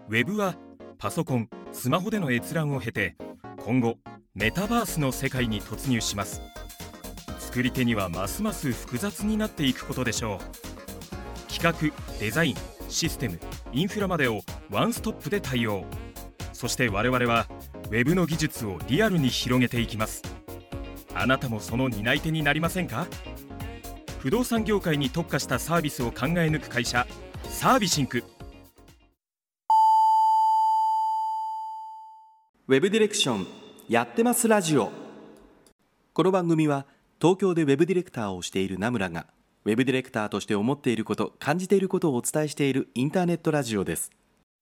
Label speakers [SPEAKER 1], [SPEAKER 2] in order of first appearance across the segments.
[SPEAKER 1] ウェブはパソコン、スマホでの閲覧を経て、今後メタバースの世界に突入します。作り手にはますます複雑になっていくことでしょう。企画、デザイン、システム、インフラまでをワンストップで対応。そして我々はウェブの技術をリアルに広げていきます。あなたもその担い手になりませんか？不動産業界に特化したサービスを考え抜く会社、サービシンク。
[SPEAKER 2] ウェブディレクションやってますラジオ。この番組は東京でウェブディレクターをしている名村がウェブディレクターとして思っていること、感じていることをお伝えしているインターネットラジオです。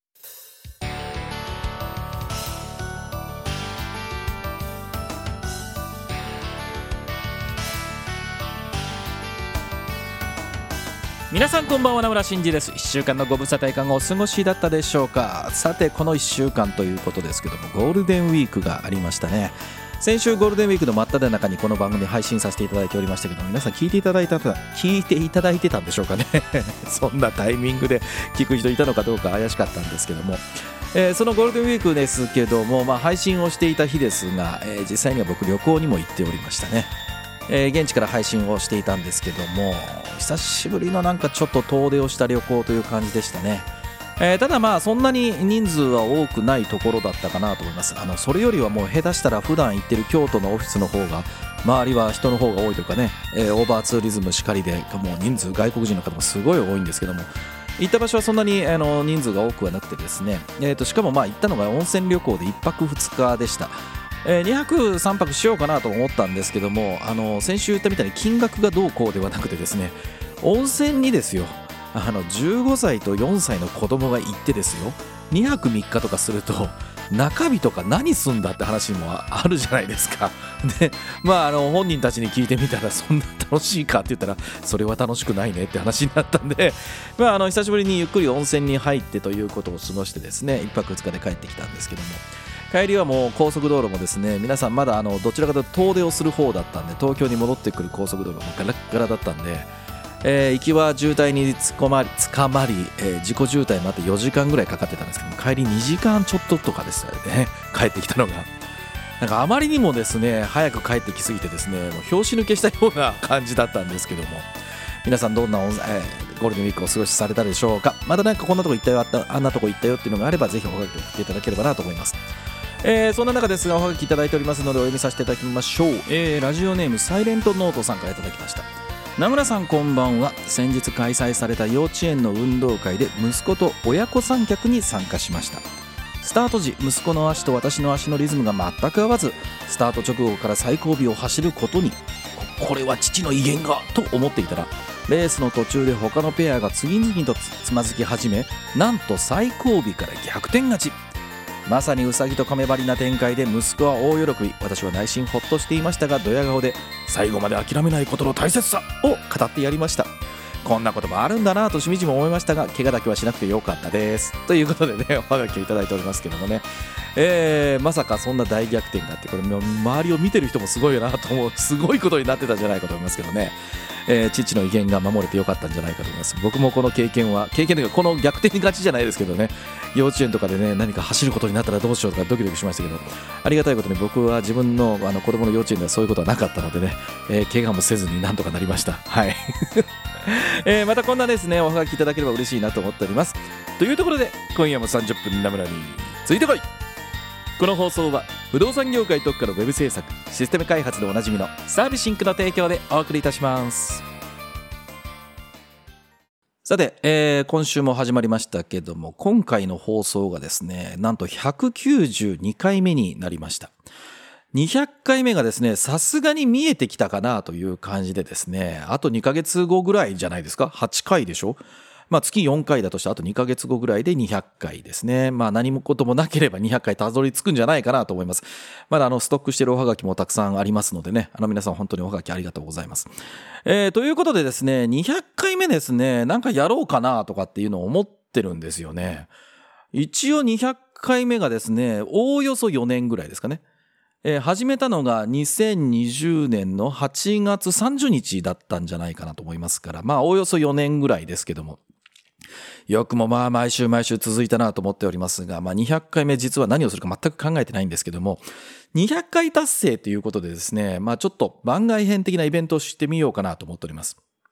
[SPEAKER 3] 皆さんこんばんは、名村真司です。1週間のご無沙汰いかがお過ごしだったでしょうか。さてこの1週間ということですけども、ゴールデンウィークがありましたね。先週ゴールデンウィークの真っ只中にこの番組配信させていただいておりましてけども、皆さん聞いていただいてたんでしょうかねそんなタイミングで聞く人いたのかどうか怪しかったんですけども、そのゴールデンウィークですけども、配信をしていた日ですが、実際には僕旅行にも行っておりましたね。現地から配信をしていたんですけども、久しぶりのちょっと遠出をした旅行という感じでしたね。ただそんなに人数は多くないところだったかなと思います。それよりはもう下手したら普段行ってる京都のオフィスの方が周りは人の方が多いというかね、オーバーツーリズムしかりでもう人数外国人の方もすごい多いんですけども、行った場所はそんなに人数が多くはなくてですね、しかも行ったのが温泉旅行で1泊2日でした。2泊3泊しようかなと思ったんですけども、先週言ったみたいに金額がどうこうではなくてですね、温泉にですよ、15歳と4歳の子供が行ってですよ、2泊3日とかすると中日とか何すんだって話もあるじゃないですか。で、本人たちに聞いてみたら、そんな楽しいかって言ったらそれは楽しくないねって話になったんで、久しぶりにゆっくり温泉に入ってということを過ごしてですね、1泊2日で帰ってきたんですけども、帰りはもう高速道路もですね、皆さんまだどちらかというと遠出をする方だったんで、東京に戻ってくる高速道路もガラッガラだったんで、行きは渋滞に捕まり、自己渋滞もあって4時間ぐらいかかってたんですけども、帰り2時間ちょっととかですよね、帰ってきたのが。あまりにもですね早く帰ってきすぎてですね、もう拍子抜けしたような感じだったんですけども、皆さんどんなゴールデンウィークをお過ごしされたでしょうか。またこんなとこ行ったよ、あんなとこ行ったよっていうのがあれば、ぜひおはがきを送っていただければなと思います。そんな中ですが、おはがきいただいておりますのでお読みさせていただきましょう。ラジオネームサイレントノートさんからいただきました。名村さんこんばんは。先日開催された幼稚園の運動会で息子と親子三脚に参加しました。スタート時、息子の足と私の足のリズムが全く合わず、スタート直後から最後尾を走ることに、これは父の威厳がと思っていたら、レースの途中で他のペアが次々とつまずき始め、なんと最後尾から逆転勝ち。まさにウサギと亀張りな展開で息子は大喜び、私は内心ほっとしていましたが、ドヤ顔で最後まで諦めないことの大切さを語ってやりました。こんなこともあるんだなとしみじみ思いましたが、怪我だけはしなくてよかったですということでね、おはがきをいただいておりますけどもね、まさかそんな大逆転があって、これ周りを見てる人もすごいなと思う、すごいことになってたんじゃないかと思いますけどね、父の威厳が守れてよかったんじゃないかと思います。僕もこの経験というか、この逆転勝ちじゃないですけどね、幼稚園とかでね何か走ることになったらどうしようとかドキドキしましたけど、ありがたいことに僕は自分の子供の幼稚園ではそういうことはなかったのでね、怪我もせずになんとかなりました。はいまたこんなですねおはがきいただければ嬉しいなと思っております。というところで今夜も30分名村についてこい。この放送は不動産業界特化のウェブ制作システム開発でおなじみのサービシンクの提供でお送りいたします。さて、今週も始まりましたけども、今回の放送がですね、なんと192回目になりました。200回目がですね、さすがに見えてきたかなという感じでですね、あと2ヶ月後ぐらいじゃないですか。8回でしょ。月4回だとしてあと2ヶ月後ぐらいで200回ですね。何もこともなければ200回たどり着くんじゃないかなと思います。まだストックしているおはがきもたくさんありますのでね、皆さん本当におはがきありがとうございます。ということでですね、200回目ですね、なんかやろうかなとかっていうのを思ってるんですよね。一応200回目がですね、おおよそ4年ぐらいですかね。始めたのが2020年の8月30日だったんじゃないかなと思いますから、おおよそ4年ぐらいですけども、 よくも毎週続いたなと思っておりますが、200回目実は何をするか全く考えてないんですけども、200回達成ということでですね、ちょっと番外編的なイベントをしてみようかなと思っております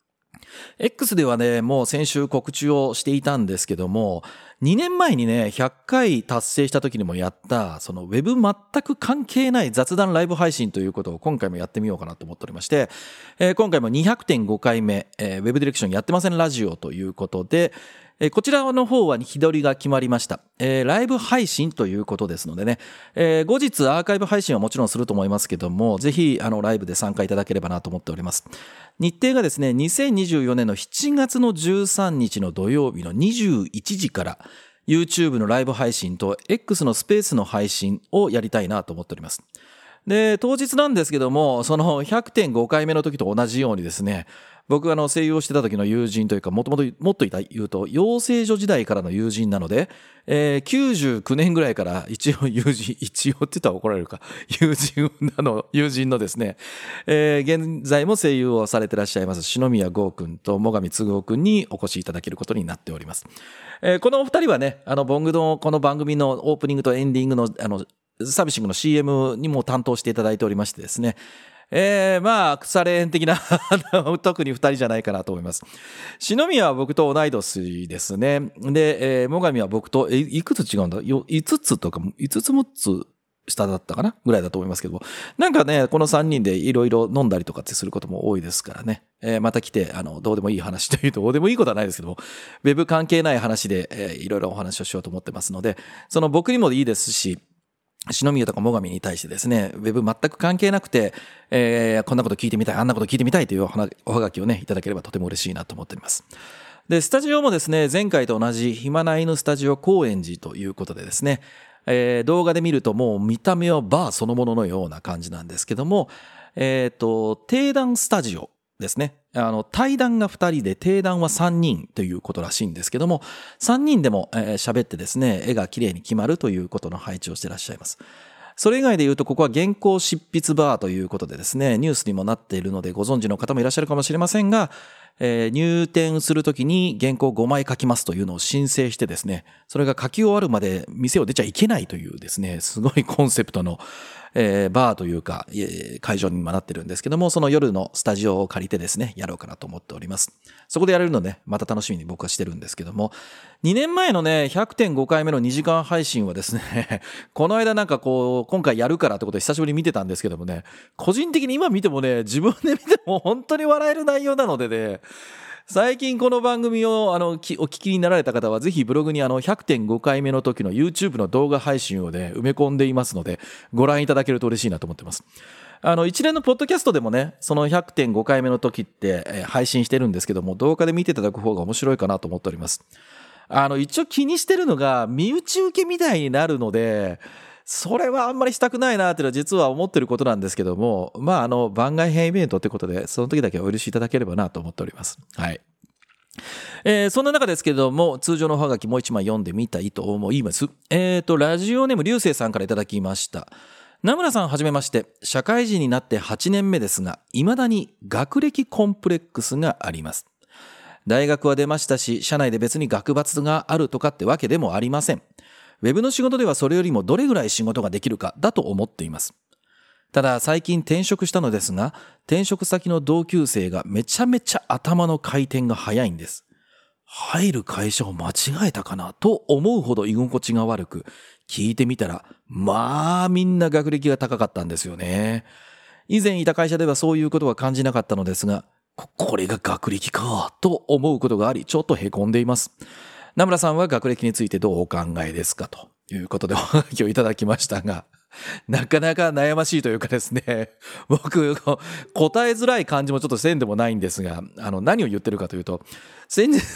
[SPEAKER 3] 。X ではね、もう先週告知をしていたんですけども、2年前にね、100回達成した時にもやった、そのウェブ全く関係ない雑談ライブ配信ということを今回もやってみようかなと思っておりまして、今回も 200.5 回目、ウェブディレクションやってませんラジオということで、こちらの方は日取りが決まりました。ライブ配信ということですのでね、後日アーカイブ配信はもちろんすると思いますけども、ぜひライブで参加いただければなと思っております。日程がですね、2024年の7月の13日の土曜日の21時から YouTube のライブ配信と X のスペースの配信をやりたいなと思っております。で、当日なんですけども、その 100.5 回目の時と同じようにですね、僕が声優をしてた時の友人というか、もっと言うと、養成所時代からの友人なので、99年ぐらいから一応って言ったら怒られるか、友人のですね、現在も声優をされてらっしゃいます篠宮剛くんと最上嗣夫くんにお越しいただけることになっております。このお二人はね、ボングのこの番組のオープニングとエンディングのサービシングの CM にも担当していただいておりましてですね、腐れ縁的な特に二人じゃないかなと思います。篠宮は僕と同い年ですね。で、最上は僕といくつ違うんだ？5つとか5つ6つ下だったかなぐらいだと思いますけども、なんかね、この3人でいろいろ飲んだりとかってすることも多いですからね、また来てどうでもいい話というとどうでもいいことはないですけども、ウェブ関係ない話で、いろいろお話をしようと思ってますので、その僕にもいいですし、篠宮とか最上に対してですね、ウェブ全く関係なくて、こんなこと聞いてみたい、あんなこと聞いてみたいというおはがきをね、いただければとても嬉しいなと思っております。で、スタジオもですね、前回と同じ暇な犬スタジオ高円寺ということでですね、動画で見るともう見た目はバーそのもののような感じなんですけども、定談スタジオですね。対談が2人で定談は3人ということらしいんですけども、3人でも喋ってですね、絵が綺麗に決まるということの配置をしていらっしゃいます。それ以外で言うと、ここは原稿執筆バーということでですね、ニュースにもなっているのでご存知の方もいらっしゃるかもしれませんが、入店するときに原稿5枚書きますというのを申請してですね、それが書き終わるまで店を出ちゃいけないというですね、すごいコンセプトのバーというか会場にもなってるんですけども、その夜のスタジオを借りてですね、やろうかなと思っております。そこでやれるのね、また楽しみに僕はしてるんですけども、2年前のね 100.5 回目の2時間配信はですねこの間なんかこう今回やるからってことで久しぶりに見てたんですけどもね、個人的に今見てもね、自分で見ても本当に笑える内容なのでね、最近この番組をお聞きになられた方はぜひブログに100.5 回目の時の YouTube の動画配信をね埋め込んでいますので、ご覧いただけると嬉しいなと思ってます。一連のポッドキャストでもね、その 100.5 回目の時って配信してるんですけども、動画で見ていただく方が面白いかなと思っております。一応気にしてるのが身内受けみたいになるので、それはあんまりしたくないなっていうのは実は思ってることなんですけども、番外編イベントってことでその時だけお許しいただければなと思っております。はい。そんな中ですけれども、通常のおはがきもう一枚読んでみたいと思います。ラジオネーム流星さんからいただきました。名村さんはじめまして。社会人になって8年目ですが、未だに学歴コンプレックスがあります。大学は出ましたし、社内で別に学閥があるとかってわけでもありません。ウェブの仕事ではそれよりもどれぐらい仕事ができるかだと思っています。ただ最近転職したのですが、転職先の同級生がめちゃめちゃ頭の回転が早いんです。入る会社を間違えたかなと思うほど居心地が悪く、聞いてみたらみんな学歴が高かったんですよね。以前いた会社ではそういうことは感じなかったのですが、これが学歴かと思うことがあり、ちょっと凹んでいます。名村さんは学歴についてどうお考えですかということでおはがきをいただきましたが、なかなか悩ましいというかですね、僕答えづらい感じもちょっとせんでもないんですが、何を言ってるかというと、先日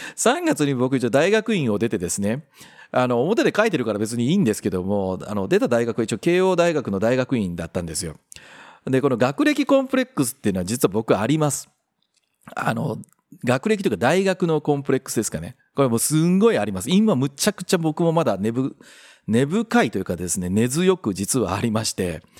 [SPEAKER 3] 3月に僕一応大学院を出てですね、表で書いてるから別にいいんですけども、出た大学は一応慶応大学の大学院だったんですよ。でこの学歴コンプレックスっていうのは実は僕あります。学歴というか大学のコンプレックスですかね。これもうすんごいあります。今むちゃくちゃ僕もまだ根深いというかですね、根強く実はありまして、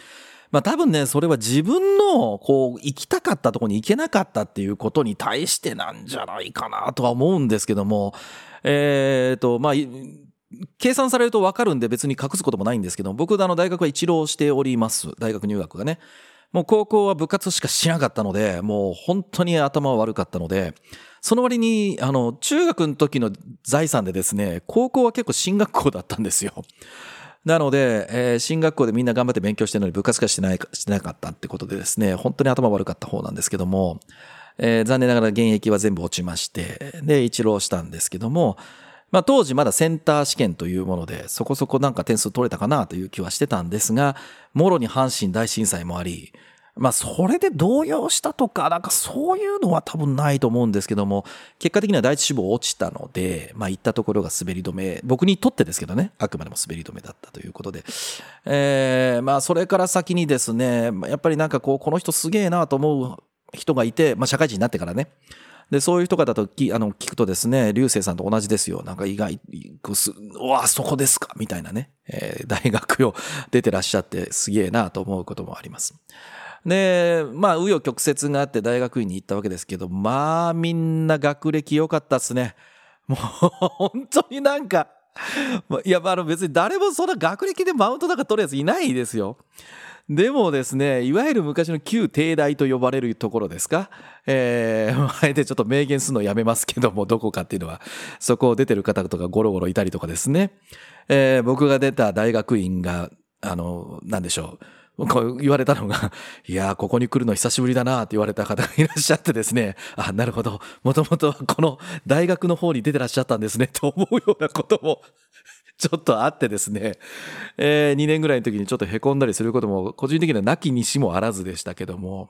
[SPEAKER 3] 多分ね、それは自分のこう行きたかったところに行けなかったっていうことに対してなんじゃないかなとは思うんですけども、計算されると分かるんで別に隠すこともないんですけど、僕大学は一浪しております。大学入学がね。もう高校は部活しかしなかったので、もう本当に頭は悪かったので、その割に、中学の時の財産でですね、高校は結構進学校だったんですよ。なので、進学校でみんな頑張って勉強してるのに部活しかしてなかったってことでですね、本当に頭悪かった方なんですけども、残念ながら現役は全部落ちまして、で、一浪したんですけども、当時まだセンター試験というもので、そこそこなんか点数取れたかなという気はしてたんですが、もろに阪神大震災もあり、それで動揺したとか、なんかそういうのは多分ないと思うんですけども、結果的には第一志望落ちたので、行ったところが滑り止め、僕にとってですけどね、あくまでも滑り止めだったということで、それから先にですね、やっぱりなんかこの人すげえなと思う人がいて、社会人になってからね、で、そういう人方と聞くとですね、流星さんと同じですよ。なんか意外、うわ、そこですかみたいなね、大学を出てらっしゃってすげえなと思うこともあります。で、紆余曲折があって大学院に行ったわけですけど、みんな学歴良かったっすね。もう、本当になんか、いや、別に誰もそんな学歴でマウントなんか取るやついないですよ。でもですね、いわゆる昔の旧帝大と呼ばれるところですか、あえてちょっと明言するのやめますけども、どこかっていうのは、そこを出てる方とかゴロゴロいたりとかですね、僕が出た大学院が、なんでしょう、こう言われたのが、いやー、ここに来るの久しぶりだなって言われた方がいらっしゃってですね、なるほど、もともとこの大学の方に出てらっしゃったんですね、と思うようなことも、ちょっとあってですね、2年ぐらいの時にちょっと凹んだりすることも個人的にはなきにしもあらずでしたけども、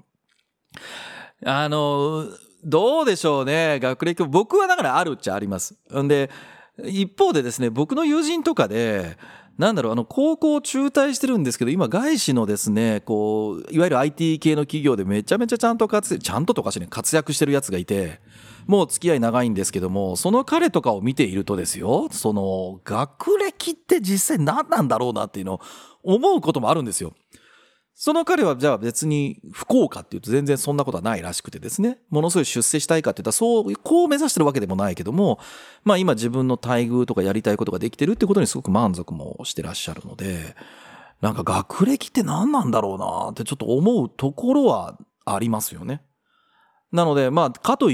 [SPEAKER 3] どうでしょうね、学歴。僕はだからあるっちゃあります。んで、一方でですね、僕の友人とかで、高校中退してるんですけど、今外資のですね、いわゆる IT 系の企業でめちゃめちゃちゃんととかしてね、活躍してるやつがいて、もう付き合い長いんですけども、その彼とかを見ているとですよ、その学歴って実際何なんだろうなっていうのを思うこともあるんですよ。その彼はじゃあ別に不幸かっていうと全然そんなことはないらしくてですね、ものすごい出世したいかって言ったらこう目指してるわけでもないけども、今自分の待遇とかやりたいことができてるってことにすごく満足もしてらっしゃるので、なんか学歴って何なんだろうなってちょっと思うところはありますよね。なので、かといって、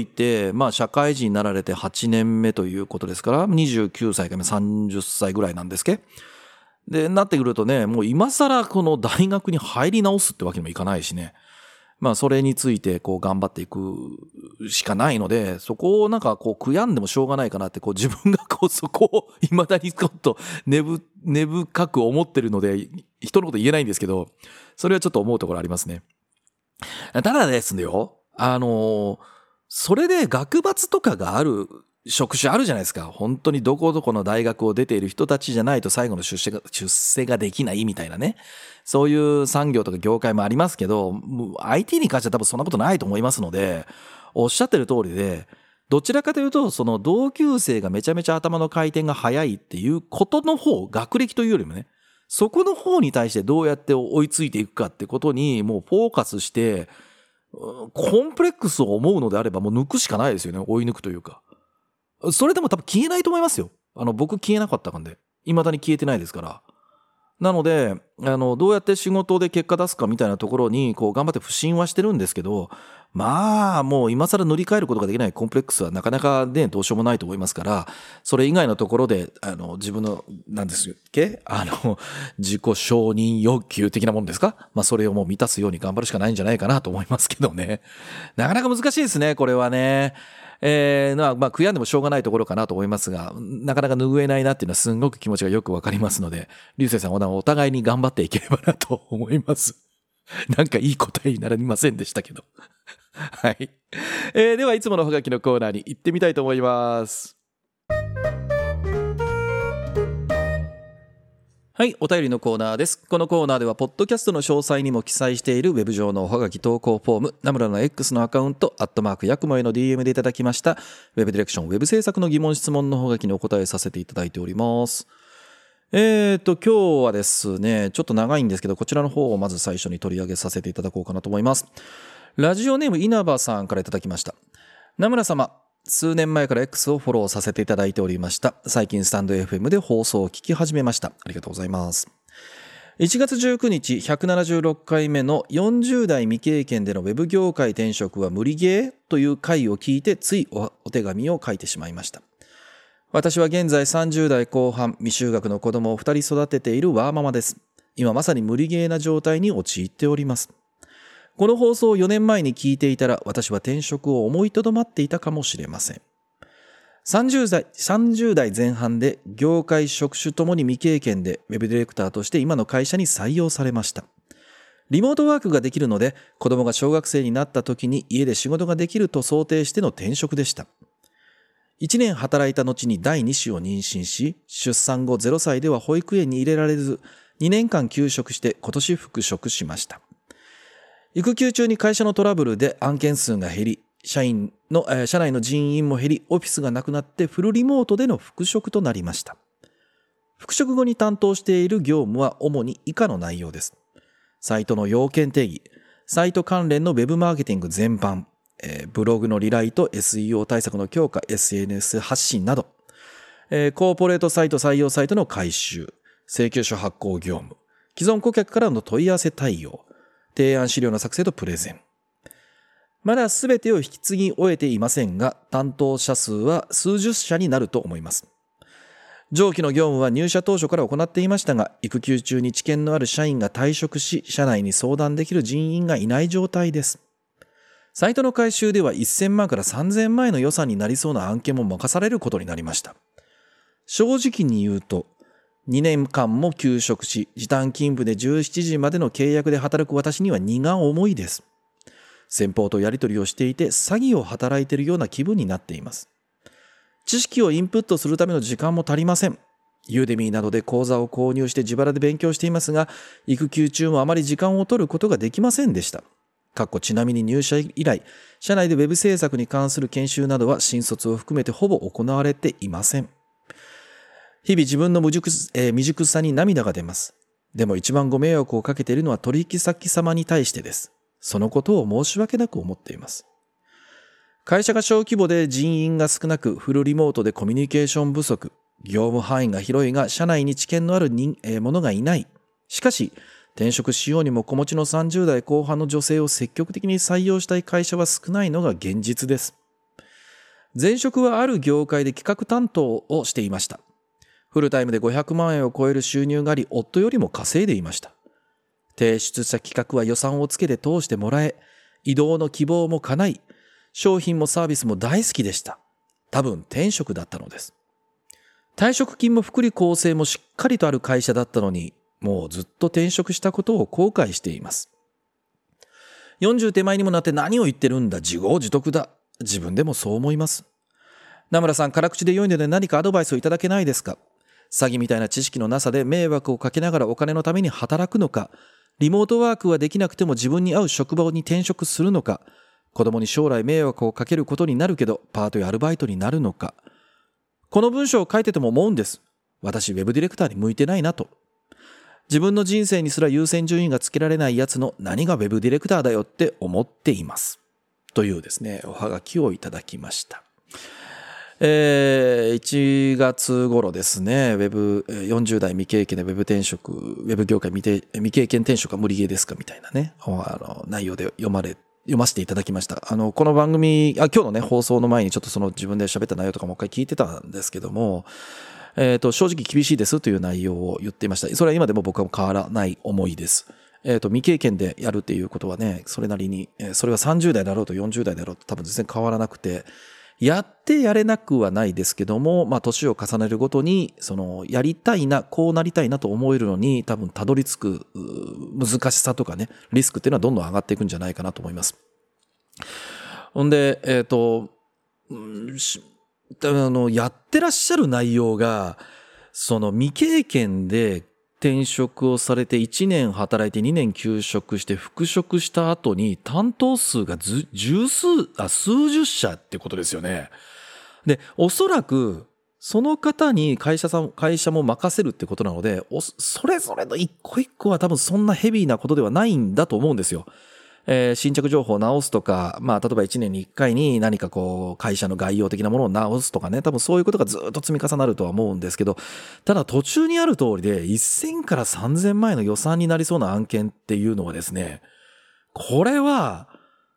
[SPEAKER 3] 社会人になられて8年目ということですから、29歳から30歳ぐらいなんですけで、なってくるとね、もう今更この大学に入り直すってわけにもいかないしね。それについて頑張っていくしかないので、そこをなんか悔やんでもしょうがないかなって自分がそこを未だにちょっと根深く思ってるので、人のこと言えないんですけど、それはちょっと思うところありますね。ただですよ、それで学閥とかがある職種あるじゃないですか。本当にどこどこの大学を出ている人たちじゃないと最後の出世ができないみたいなね。そういう産業とか業界もありますけど、IT に関しては多分そんなことないと思いますので、おっしゃってる通りで、どちらかというと、その同級生がめちゃめちゃ頭の回転が早いっていうことの方、学歴というよりもね、そこの方に対してどうやって追いついていくかってことにもうフォーカスして、コンプレックスを思うのであればもう抜くしかないですよね。追い抜くというか。それでも多分消えないと思いますよ。僕消えなかったんで。未だに消えてないですから。なので、どうやって仕事で結果出すかみたいなところに、頑張って不信はしてるんですけど、もう今更塗り替えることができないコンプレックスはなかなかね、どうしようもないと思いますから、それ以外のところで、自分の、何ですっけ？自己承認欲求的なものですか？それをもう満たすように頑張るしかないんじゃないかなと思いますけどね。なかなか難しいですね、これはね。悔やんでもしょうがないところかなと思いますが、なかなか拭えないなっていうのはすごく気持ちがよくわかりますので、流星さんお互いに頑張っていければなと思います。なんかいい答えになりませんでしたけど。はい。ではいつものハガキのコーナーに行ってみたいと思います。はい、お便りのコーナーです。このコーナーではポッドキャストの詳細にも記載しているウェブ上のおはがき投稿フォーム、ナムラの X のアカウント、@ヤクモへの DM でいただきましたウェブディレクション、ウェブ制作の疑問質問のおはがきにお答えさせていただいております。 今日はですね、ちょっと長いんですけど、こちらの方をまず最初に取り上げさせていただこうかなと思います。ラジオネーム稲葉さんからいただきました。名村様、数年前から X をフォローさせていただいておりました。最近スタンド FM で放送を聞き始めました。ありがとうございます。1月19日176回目の40代未経験でのウェブ業界転職は無理ゲーという回を聞いてついお手紙を書いてしまいました。私は現在30代後半、未就学の子供を2人育てているワーママです。今まさに無理ゲーな状態に陥っております。この放送を4年前に聞いていたら、私は転職を思いとどまっていたかもしれません。30代前半で業界職種ともに未経験でウェブディレクターとして今の会社に採用されました。リモートワークができるので、子供が小学生になった時に家で仕事ができると想定しての転職でした。1年働いた後に第2子を妊娠し、出産後0歳では保育園に入れられず、2年間休職して今年復職しました。育休中に会社のトラブルで案件数が減り、社内の人員も減り、オフィスがなくなってフルリモートでの復職となりました。復職後に担当している業務は主に以下の内容です。サイトの要件定義、サイト関連のウェブマーケティング全般、ブログのリライト、SEO 対策の強化、SNS 発信など、コーポレートサイト採用サイトの改修、請求書発行業務、既存顧客からの問い合わせ対応、提案資料の作成とプレゼン。まだ全てを引き継ぎ終えていませんが、担当者数は数十社になると思います。上記の業務は入社当初から行っていましたが、育休中に知見のある社員が退職し、社内に相談できる人員がいない状態です。サイトの改修では1000万から3000万円の予算になりそうな案件も任されることになりました。正直に言うと、2年間も休職し、時短勤務で17時までの契約で働く私には荷が重いです。先方とやり取りをしていて詐欺を働いているような気分になっています。知識をインプットするための時間も足りません。ユーデミーなどで講座を購入して自腹で勉強していますが、育休中もあまり時間を取ることができませんでした。ちなみに入社以来、社内でウェブ制作に関する研修などは新卒を含めてほぼ行われていません。日々自分の未熟さに涙が出ます。でも一番ご迷惑をかけているのは取引先様に対してです。そのことを申し訳なく思っています。会社が小規模で人員が少なく、フルリモートでコミュニケーション不足、業務範囲が広いが社内に知見のある者がいない。しかし、転職しようにも子持ちの30代後半の女性を積極的に採用したい会社は少ないのが現実です。前職はある業界で企画担当をしていました。フルタイムで500万円を超える収入があり、夫よりも稼いでいました。提出した企画は予算をつけて通してもらえ、移動の希望も叶い、商品もサービスも大好きでした。多分転職だったのです。退職金も福利厚生もしっかりとある会社だったのに、もうずっと転職したことを後悔しています。40手前にもなって何を言ってるんだ、自業自得だ。自分でもそう思います。名村さん、辛口で良いので何かアドバイスをいただけないですか？詐欺みたいな知識のなさで迷惑をかけながらお金のために働くのか、リモートワークはできなくても自分に合う職場に転職するのか、子供に将来迷惑をかけることになるけどパートやアルバイトになるのか。この文章を書いてても思うんです。私ウェブディレクターに向いてないなと。自分の人生にすら優先順位がつけられないやつの何がウェブディレクターだよって思っています。というですね、おはがきをいただきました。1月頃ですね、ウェブ40代未経験でウェブ転職、ウェブ業界未経験転職は無理ゲーですかみたいなね、内容で読ませていただきました。この番組、今日のね、放送の前にちょっとその自分で喋った内容とかもう一回聞いてたんですけども、正直厳しいですという内容を言っていました。それは今でも僕は変わらない思いです。未経験でやるっていうことはね、それなりに、それは30代だろうと40代だろうと多分全然変わらなくて、やってやれなくはないですけども、年を重ねるごとに、やりたいな、こうなりたいなと思えるのに、多分たどり着く難しさとかね、リスクっていうのはどんどん上がっていくんじゃないかなと思います。ほんで、やってらっしゃる内容が、未経験で転職をされて1年働いて2年休職して復職した後に担当数が数十社ってことですよね。で、おそらくその方に会社も任せるってことなので、それぞれの一個一個は多分そんなヘビーなことではないんだと思うんですよ。新着情報を直すとか、例えば1年に1回に何か会社の概要的なものを直すとかね、多分そういうことがずっと積み重なるとは思うんですけど、ただ途中にある通りで1000から3000万円の予算になりそうな案件っていうのはですね、これは、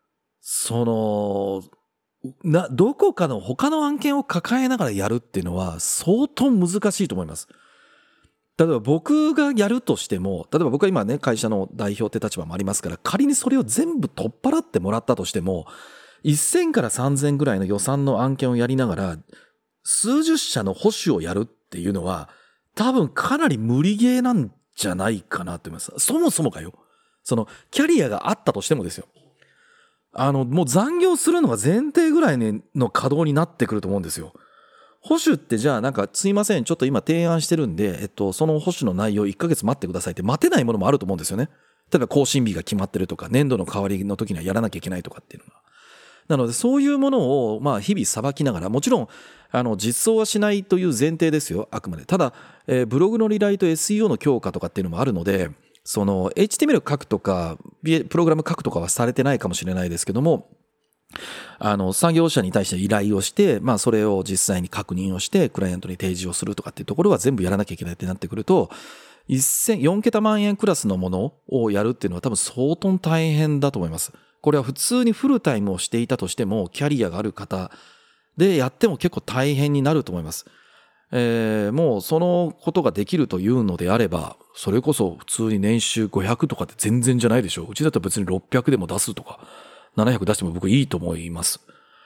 [SPEAKER 3] どこかの他の案件を抱えながらやるっていうのは相当難しいと思います。例えば僕がやるとしても、例えば僕は今ね、会社の代表って立場もありますから、仮にそれを全部取っ払ってもらったとしても、1000から3000ぐらいの予算の案件をやりながら、数十社の保守をやるっていうのは、多分かなり無理ゲーなんじゃないかなと思います。そもそもかよ。キャリアがあったとしてもですよ。もう残業するのが前提ぐらいの稼働になってくると思うんですよ。保守ってじゃあすいません、ちょっと今提案してるんで、その保守の内容1ヶ月待ってくださいって待てないものもあると思うんですよね。例えば更新日が決まってるとか、年度の代わりの時にはやらなきゃいけないとかっていうのが。なのでそういうものを日々さばきながら、もちろん実装はしないという前提ですよ、あくまで。ただ、ブログのリライと SEO の強化とかっていうのもあるので、HTML 書くとか、プログラム書くとかはされてないかもしれないですけども、作業者に対して依頼をして、それを実際に確認をして、クライアントに提示をするとかっていうところは全部やらなきゃいけないってなってくると、4桁万円クラスのものをやるっていうのは多分相当大変だと思います。これは普通にフルタイムをしていたとしても、キャリアがある方でやっても結構大変になると思います。もうそのことができるというのであれば、それこそ普通に年収500とかって全然じゃないでしょ。うちだったら別に600でも出すとか、700出しても僕いいと思います。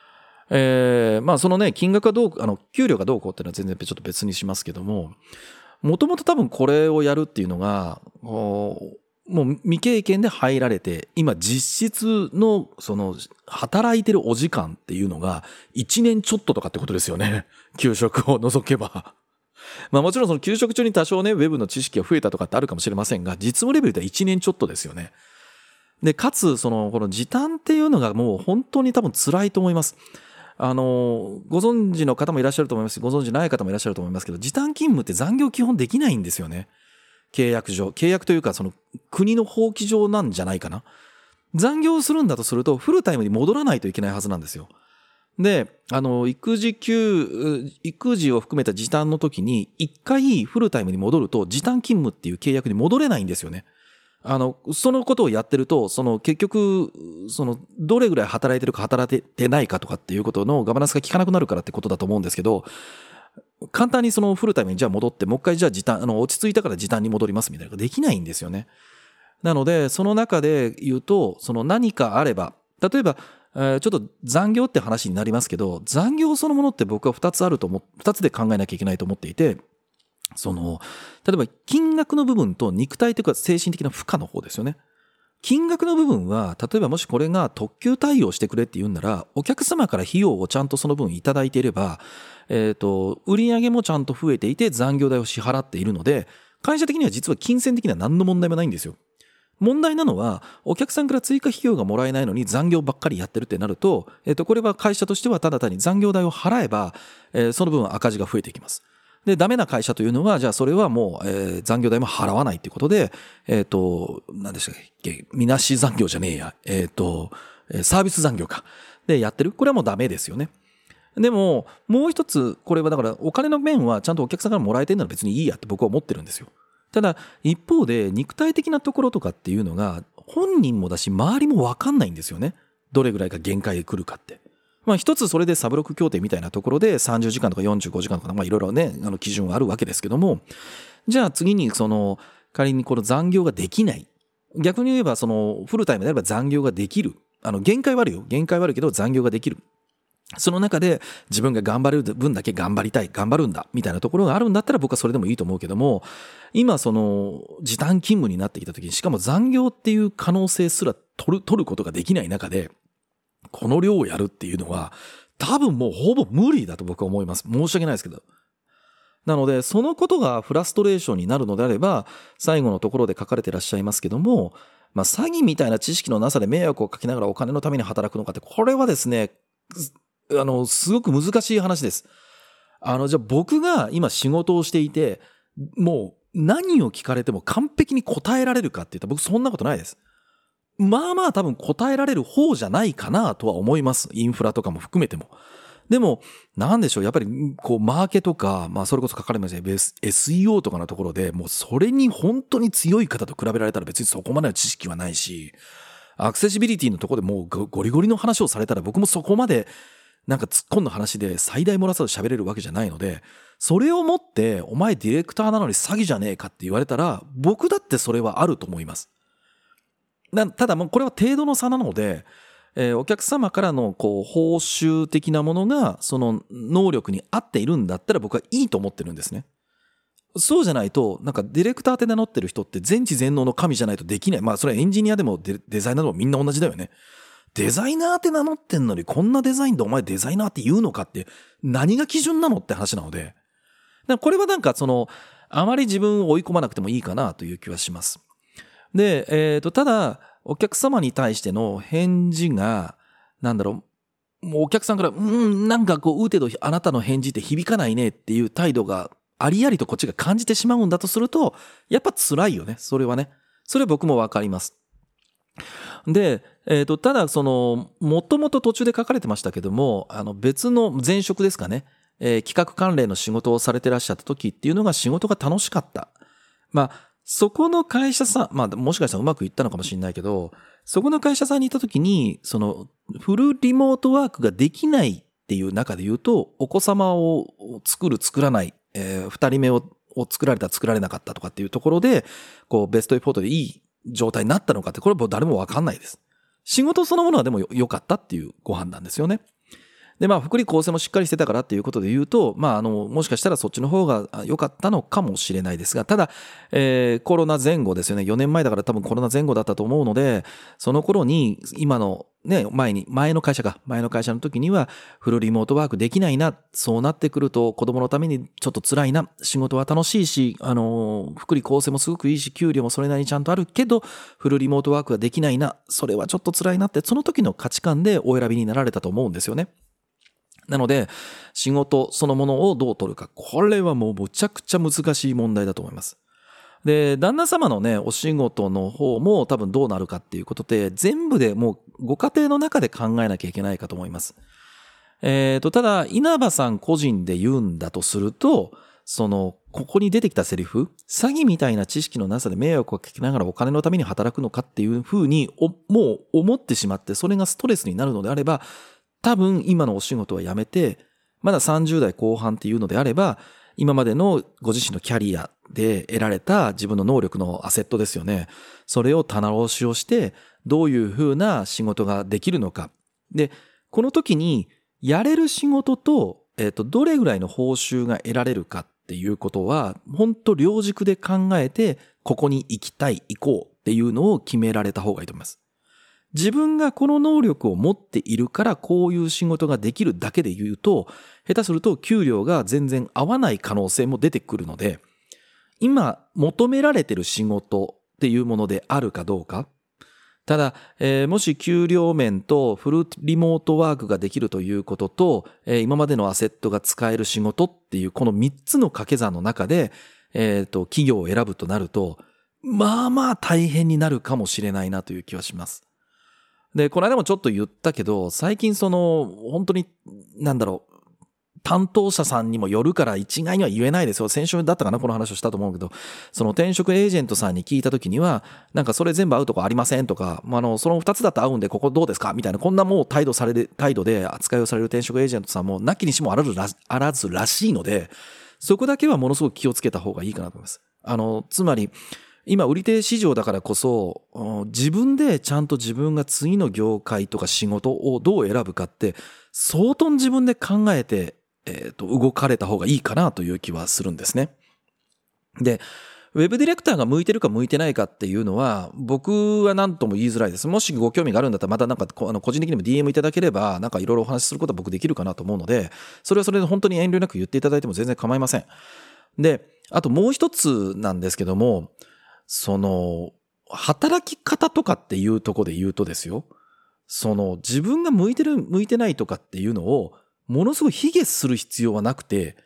[SPEAKER 3] 金額が給料がどうこうっていうのは全然ちょっと別にしますけども、もともと多分これをやるっていうのが、もう未経験で入られて、今実質の働いてるお時間っていうのが1年ちょっととかってことですよね。給食を除けば。もちろん給食中に多少ね、ウェブの知識が増えたとかってあるかもしれませんが、実務レベルでは1年ちょっとですよね。で、かつ、この時短っていうのがもう本当に多分辛いと思います。ご存知の方もいらっしゃると思いますし、ご存知ない方もいらっしゃると思いますけど、時短勤務って残業基本できないんですよね。契約というか、国の法規上なんじゃないかな。残業するんだとすると、フルタイムに戻らないといけないはずなんですよ。で、育児を含めた時短の時に、一回フルタイムに戻ると、時短勤務っていう契約に戻れないんですよね。そのことをやってると、結局、どれぐらい働いてるか働いてないかとかっていうことのガバナンスが効かなくなるからってことだと思うんですけど、簡単にフルタイムにじゃあ戻って、もう一回じゃあ時短、落ち着いたから時短に戻りますみたいなのができないんですよね。なので、その中で言うと、何かあれば、例えば、ちょっと残業って話になりますけど、残業そのものって僕は2つで考えなきゃいけないと思っていて、例えば金額の部分と肉体というか精神的な負荷の方ですよね。金額の部分は、例えばもしこれが特急対応してくれって言うんなら、お客様から費用をちゃんとその分いただいていれば、売上もちゃんと増えていて残業代を支払っているので、会社的には実は金銭的には何の問題もないんですよ。問題なのは、お客さんから追加費用がもらえないのに残業ばっかりやってるってなると、これは会社としてはただ単に残業代を払えば、その分赤字が増えていきます。で、ダメな会社というのは、じゃあそれはもう、残業代も払わないということで、何でしたっけ、みなし残業じゃねえや、サービス残業か。で、やってる。これはもうダメですよね。でも、もう一つ、これはだから、お金の面はちゃんとお客さんからもらえてるなら別にいいやって僕は思ってるんですよ。ただ、一方で、肉体的なところとかっていうのが、本人もだし、周りもわかんないんですよね。どれぐらいが限界で来るかって。一つそれでサブロック協定みたいなところで30時間とか45時間とか、いろいろね、基準はあるわけですけども、じゃあ次に仮にこの残業ができない。逆に言えばフルタイムであれば残業ができる。限界はあるよ。限界はあるけど残業ができる。その中で自分が頑張る分だけ頑張るんだ、みたいなところがあるんだったら僕はそれでもいいと思うけども、今時短勤務になってきた時に、しかも残業っていう可能性すら取ることができない中で、この量をやるっていうのは多分もうほぼ無理だと僕は思います。申し訳ないですけど。なので、そのことがフラストレーションになるのであれば、最後のところで書かれていらっしゃいますけども、詐欺みたいな知識のなさで迷惑をかけながらお金のために働くのかって、これはですね、すごく難しい話です。 じゃあ僕が今仕事をしていて、もう何を聞かれても完璧に答えられるかって言ったら僕そんなことないです。まあまあ多分答えられる方じゃないかなとは思います。インフラとかも含めても。でも、なんでしょう、やっぱりこうマーケとか、まあそれこそ書かれましたね、SEO とかのところでもうそれに本当に強い方と比べられたら別にそこまでの知識はないし、アクセシビリティのところでもうゴリゴリの話をされたら僕もそこまでなんか突っ込んだ話で最大漏らさず喋れるわけじゃないので、それをもってお前ディレクターなのに詐欺じゃねえかって言われたら僕だってそれはあると思います。ただもうこれは程度の差なので、お客様からのこう報酬的なものがその能力に合っているんだったら僕はいいと思ってるんですね。そうじゃないとなんかディレクターって名乗ってる人って全知全能の神じゃないとできない。まあそれはエンジニアでもデザイナーでもみんな同じだよね。デザイナーって名乗ってんのにこんなデザインでお前デザイナーって言うのかって何が基準なのって話なので、だからこれはなんかあまり自分を追い込まなくてもいいかなという気はします。で、ただお客様に対しての返事がなんだろう、もうお客さんからなんかこう打てどあなたの返事って響かないねっていう態度がありありとこっちが感じてしまうんだとするとやっぱ辛いよね。それはね、それは僕もわかります。で、ただもともと途中で書かれてましたけども、別の前職ですかね、企画関連の仕事をされてらっしゃった時っていうのが仕事が楽しかった。まあそこの会社さん、まあもしかしたらうまくいったのかもしれないけど、そこの会社さんにいた時にフルリモートワークができないっていう中で言うと、お子様を作る作らない、二人目を作られた作られなかったとかっていうところで、こうベストエフォートでいい状態になったのかって、これは誰もわかんないです。仕事そのものはでも良かったっていうご判断ですよね。で、まあ、福利厚生もしっかりしてたからっていうことで言うと、まあ、もしかしたらそっちの方が良かったのかもしれないですが、ただ、コロナ前後ですよね。4年前だから多分コロナ前後だったと思うので、その頃に、今のね、前の会社の時には、フルリモートワークできないな、そうなってくると子供のためにちょっと辛いな、仕事は楽しいし、福利厚生もすごくいいし、給料もそれなりにちゃんとあるけど、フルリモートワークができないな、それはちょっと辛いなって、その時の価値観でお選びになられたと思うんですよね。なので、仕事そのものをどう取るか。これはもうむちゃくちゃ難しい問題だと思います。で、旦那様のね、お仕事の方も多分どうなるかっていうことで、全部でもうご家庭の中で考えなきゃいけないかと思います。ただ、稲葉さん個人で言うんだとすると、ここに出てきたセリフ、詐欺みたいな知識のなさで迷惑をかけながらお金のために働くのかっていうふうに、もう思ってしまって、それがストレスになるのであれば、多分今のお仕事は辞めて、まだ30代後半っていうのであれば、今までのご自身のキャリアで得られた自分の能力のアセットですよね。それを棚卸しをして、どういうふうな仕事ができるのか。で、この時にやれる仕事と、どれぐらいの報酬が得られるかっていうことは、本当両軸で考えて、ここに行こうっていうのを決められた方がいいと思います。自分がこの能力を持っているからこういう仕事ができるだけで言うと、下手すると給料が全然合わない可能性も出てくるので、今求められている仕事っていうものであるかどうか。ただ、もし給料面とフルリモートワークができるということと、今までのアセットが使える仕事っていうこの3つの掛け算の中で、企業を選ぶとなると、まあまあ大変になるかもしれないなという気はします。で、この間もちょっと言ったけど、最近本当に、担当者さんにもよるから一概には言えないですよ。先週だったかな、この話をしたと思うけど、転職エージェントさんに聞いたときには、それ全部合うとこありませんとか、その2つだと合うんでここどうですかみたいな、こんなもう態度で扱いをされる転職エージェントさんもなきにしもあらずらしいので、そこだけはものすごく気をつけた方がいいかなと思います。つまり、今売り手市場だからこそ自分でちゃんと自分が次の業界とか仕事をどう選ぶかって相当自分で考えて、動かれた方がいいかなという気はするんですね。で、ウェブディレクターが向いてるか向いてないかっていうのは僕は何とも言いづらいです。もしご興味があるんだったらまた個人的にも DM いただければいろいろお話しすることは僕できるかなと思うので、それはそれで本当に遠慮なく言っていただいても全然構いません。で、あともう一つなんですけども、働き方とかっていうところで言うとですよ、自分が向いてる向いてないとかっていうのをものすごい卑下する必要はなくて、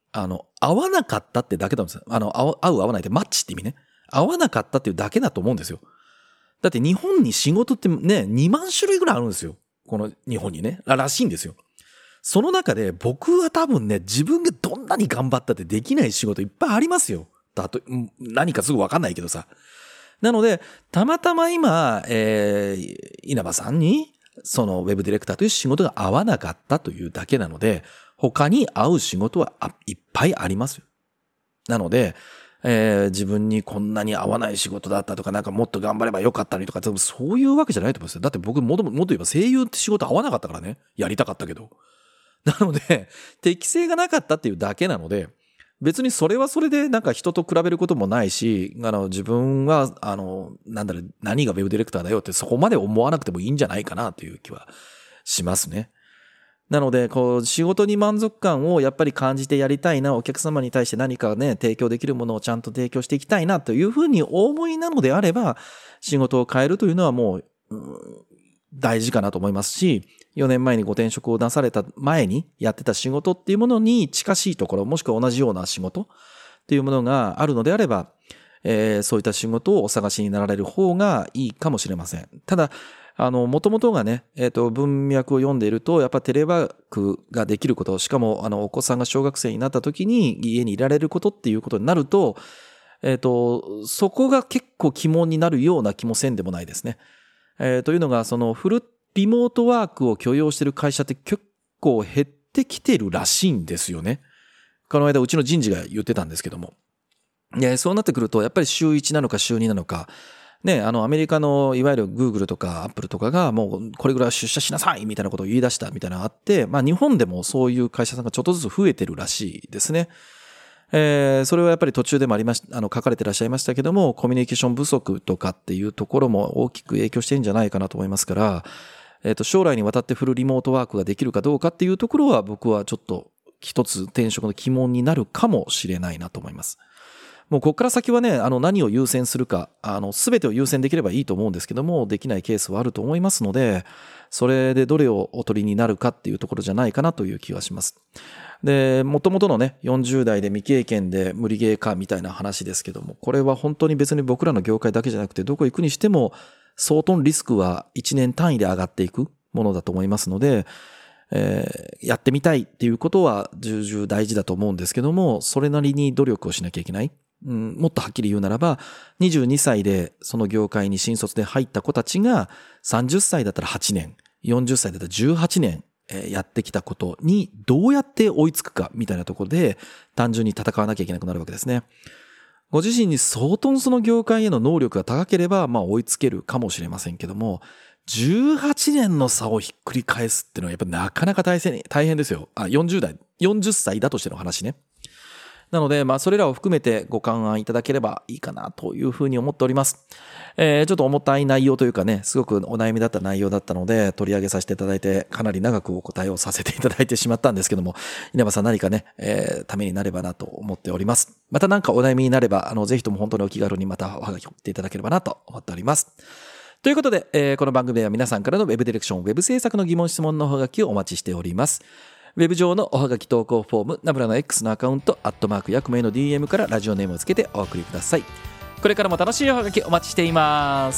[SPEAKER 3] 合わなかったってだけなんですよ。合う合わないってマッチって意味ね。合わなかったっていうだけだと思うんですよ。だって日本に仕事ってね、2万種類ぐらいあるんですよ。この日本にね。らしいんですよ。その中で僕は多分ね、自分がどんなに頑張ったってできない仕事いっぱいありますよ。何かすぐ分かんないけどさ。なので、たまたま今、稲葉さんに、そのウェブディレクターという仕事が合わなかったというだけなので、他に合う仕事はいっぱいありますよ。なので、自分にこんなに合わない仕事だったとか、なんかもっと頑張ればよかったりとか、そういうわけじゃないと思うんですよ。だって僕もっと言えば声優って仕事合わなかったからね。やりたかったけど。なので、適性がなかったっていうだけなので、別にそれはそれでなんか人と比べることもないし、自分は、何がウェブディレクターだよってそこまで思わなくてもいいんじゃないかなという気はしますね。なので、仕事に満足感をやっぱり感じてやりたいな、お客様に対して何かね、提供できるものをちゃんと提供していきたいなというふうにお思いなのであれば、仕事を変えるというのはもう、大事かなと思いますし、4年前にご転職をなされた前にやってた仕事っていうものに近しいところ、もしくは同じような仕事っていうものがあるのであれば、そういった仕事をお探しになられる方がいいかもしれません。ただ、もともとがね、文脈を読んでいると、やっぱテレワークができること、しかもお子さんが小学生になった時に家にいられることっていうことになると、そこが結構鬼門になるような気もせんでもないですね。というのが、そのフルリモートワークを許容している会社って結構減ってきてるらしいんですよね。この間うちの人事が言ってたんですけども。そうなってくると、やっぱり週1なのか週2なのか、ね、アメリカのいわゆる Google とか Apple とかがもうこれぐらい出社しなさいみたいなことを言い出したみたいなのがあって、日本でもそういう会社さんがちょっとずつ増えてるらしいですね。それはやっぱり途中でもありまし書かれてらっしゃいましたけども、コミュニケーション不足とかっていうところも大きく影響してるんじゃないかなと思いますから、将来にわたってフルリモートワークができるかどうかっていうところは僕はちょっと一つ転職の鬼門になるかもしれないなと思います。もうここから先はね、何を優先するか、すべてを優先できればいいと思うんですけども、できないケースはあると思いますので、それでどれをお取りになるかっていうところじゃないかなという気がします。で、元々のね、40代で未経験で無理ゲーかみたいな話ですけども、これは本当に別に僕らの業界だけじゃなくて、どこ行くにしても、相当リスクは1年単位で上がっていくものだと思いますので、やってみたいっていうことは重々大事だと思うんですけども、それなりに努力をしなきゃいけない。もっとはっきり言うならば、22歳でその業界に新卒で入った子たちが30歳だったら8年、40歳だったら18年やってきたことにどうやって追いつくかみたいなところで単純に戦わなきゃいけなくなるわけですね。ご自身に相当その業界への能力が高ければ追いつけるかもしれませんけども、18年の差をひっくり返すっていうのはやっぱなかなか大変ですよ。40歳だとしての話ね。なので、それらを含めてご勘案いただければいいかなというふうに思っております。ちょっと重たい内容というかね、すごくお悩みだった内容だったので、取り上げさせていただいて、かなり長くお答えをさせていただいてしまったんですけども、稲葉さん何かね、ためになればなと思っております。また何かお悩みになれば、ぜひとも本当にお気軽にまたおはがきを送っていただければなと思っております。ということで、この番組では皆さんからのウェブディレクション、ウェブ制作の疑問質問のおはがきをお待ちしております。ウェブ上のおはがき投稿フォーム、ナブラの X のアカウント、@役名の DM からラジオネームをつけてお送りください。これからも楽しいおはがきお待ちしています。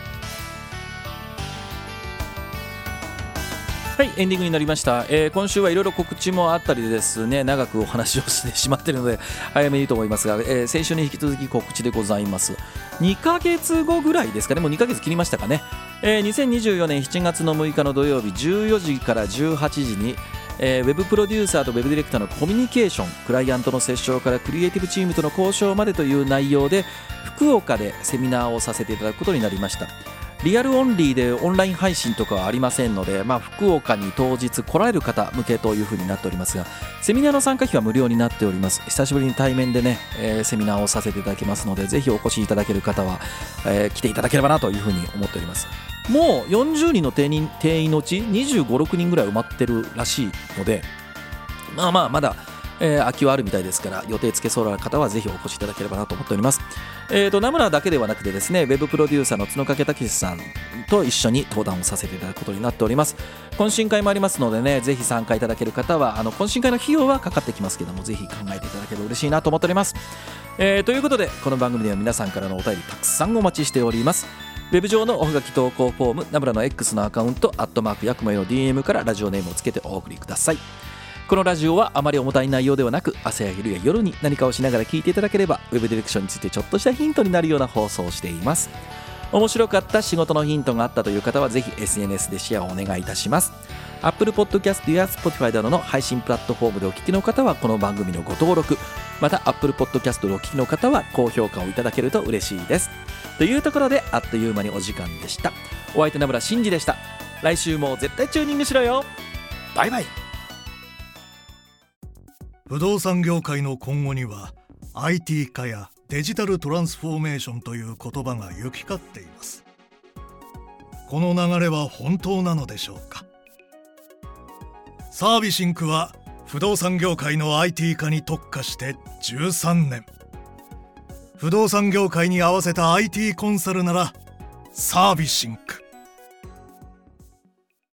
[SPEAKER 3] はい、エンディングになりました。今週はいろいろ告知もあったりでですね、長くお話をしてしまっているので早めにと思いますが、先週に引き続き告知でございます。2ヶ月後ぐらいですかね、もう2ヶ月切りましたかね。2024年7月の6日の土曜日14時から18時にウェブプロデューサーとウェブディレクターのコミュニケーション、クライアントの接触からクリエイティブチームとの交渉までという内容で福岡でセミナーをさせていただくことになりました。リアルオンリーでオンライン配信とかはありませんので、福岡に当日来られる方向けというふうになっておりますが、セミナーの参加費は無料になっております。久しぶりに対面でね、セミナーをさせていただきますので、ぜひお越しいただける方は、来ていただければなというふうに思っております。もう40人の定員のうち25、6人ぐらい埋まってるらしいので、まだ空きはあるみたいですから、予定つけそうな方はぜひお越しいただければなと思っております。名村だけではなくてですね、ウェブプロデューサーの角掛武さんと一緒に登壇をさせていただくことになっております。懇親会もありますのでね、ぜひ参加いただける方は懇親会の費用はかかってきますけども、ぜひ考えていただければ嬉しいなと思っております。ということで、この番組では皆さんからのお便りたくさんお待ちしております。ウェブ上のおはがき投稿フォーム、ナムラの X のアカウント@やくまよの DM からラジオネームをつけてお送りください。このラジオはあまり重たい内容ではなく、朝や昼や夜に何かをしながら聞いていただければ、ウェブディレクションについてちょっとしたヒントになるような放送をしています。面白かった、仕事のヒントがあったという方はぜひ SNS でシェアをお願いいたします。 Apple Podcast や Spotify などの配信プラットフォームでお聞きの方はこの番組のご登録、また Apple Podcast でお聞きの方は高評価をいただけると嬉しいです。というところで、あっという間にお時間でした。お相手名村真司でした。来週も絶対チューニングしろよ。バイバイ。
[SPEAKER 4] 不動産業界の今後には IT 化やデジタルトランスフォーメーションという言葉が行き交っています。この流れは本当なのでしょうか。サービシンクは不動産業界の IT 化に特化して13年。不動産業界に合わせた IT コンサルならサービシンク。